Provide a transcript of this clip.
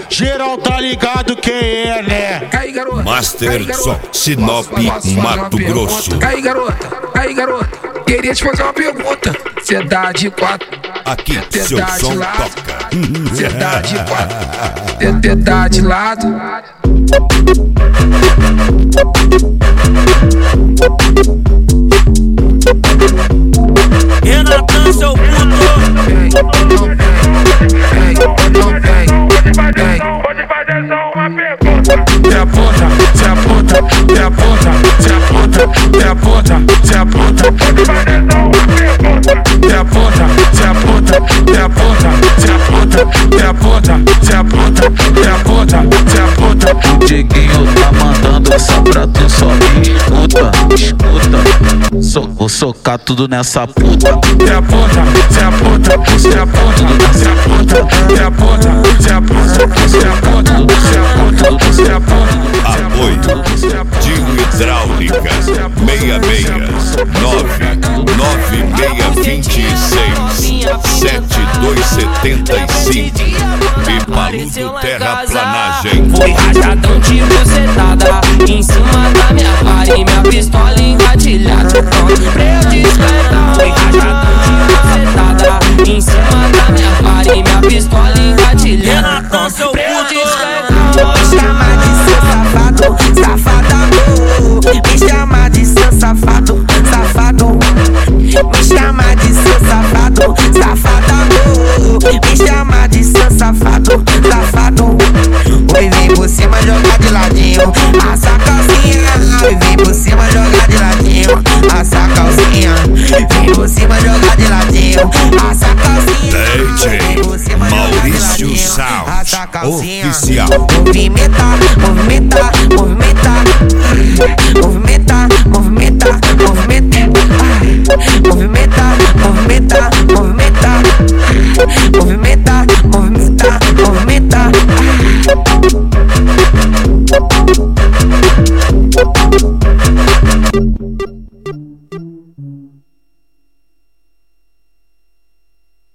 geral tá ligado quem é, né? Aí, garota. Master Som, Sinop, Mato Grosso. Aí, garota. Queria te fazer uma pergunta. Cê dá de quatro. Aqui seu som toca. Cê dá de quatro. Cê dá de lado. Renatão, seu puto. Pode fazer só uma pergunta. Se aponta. Pode fazer só uma pergunta. Se aponta. O Diguinho tá mandando só pra tu só escuta. Vou socar tudo nessa puta. Se aponta. Apoio Dinho Hidráulicas 669-9626-7275 e Paludo Terraplanagem. Foi rajadão de bucetada em cima da minha vara e minha pistola engatilhada. Pronto pra eu despertar. Foi rajadão de bucetada em cima da minha vara e minha pistola engatilhada. Pronto pra eu despertar. Me chama de seu safado, safadão. Me chama de seu safado, safado. Me chama de seu safado, safadão. Me chama de seu safado, safado. Oi, vem por cima jogar de ladinho, assa a calcinha. Oi, vem por cima jogar de ladinho, assa a calcinha. Vem por cima jogar de ladinho, assa a calcinha. DJ Maurício Sound Oficial. Movimenta.